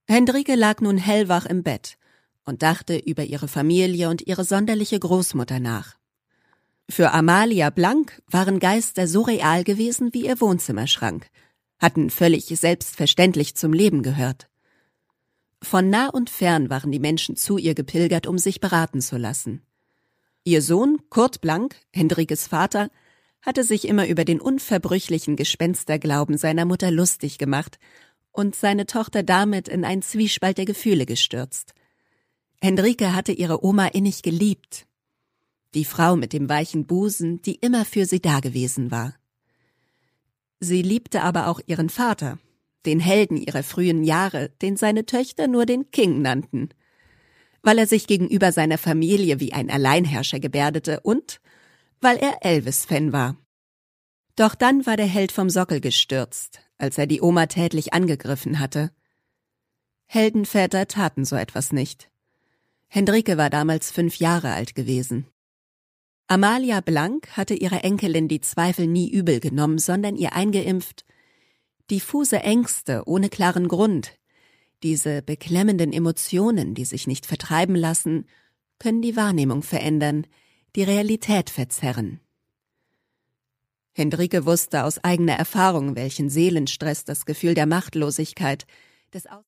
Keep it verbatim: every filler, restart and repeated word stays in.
Hendrike lag nun hellwach im Bett und dachte über ihre Familie und ihre sonderliche Großmutter nach. Für Amalia Blank waren Geister so real gewesen wie ihr Wohnzimmerschrank, hatten völlig selbstverständlich zum Leben gehört. Von nah und fern waren die Menschen zu ihr gepilgert, um sich beraten zu lassen. Ihr Sohn Kurt Blank, Hendrikes Vater, hatte sich immer über den unverbrüchlichen Gespensterglauben seiner Mutter lustig gemacht und seine Tochter damit in einen Zwiespalt der Gefühle gestürzt. Hendrike hatte ihre Oma innig geliebt. Die Frau mit dem weichen Busen, die immer für sie dagewesen war. Sie liebte aber auch ihren Vater, den Helden ihrer frühen Jahre, den seine Töchter nur den King nannten, weil er sich gegenüber seiner Familie wie ein Alleinherrscher gebärdete und weil er Elvis-Fan war. Doch dann war der Held vom Sockel gestürzt, als er die Oma tätlich angegriffen hatte. Heldenväter taten so etwas nicht. Hendrike war damals fünf Jahre alt gewesen. Amalia Blank hatte ihrer Enkelin die Zweifel nie übel genommen, sondern ihr eingeimpft: diffuse Ängste ohne klaren Grund, diese beklemmenden Emotionen, die sich nicht vertreiben lassen, können die Wahrnehmung verändern, die Realität verzerren. Hendrike wusste aus eigener Erfahrung, welchen Seelenstress das Gefühl der Machtlosigkeit, des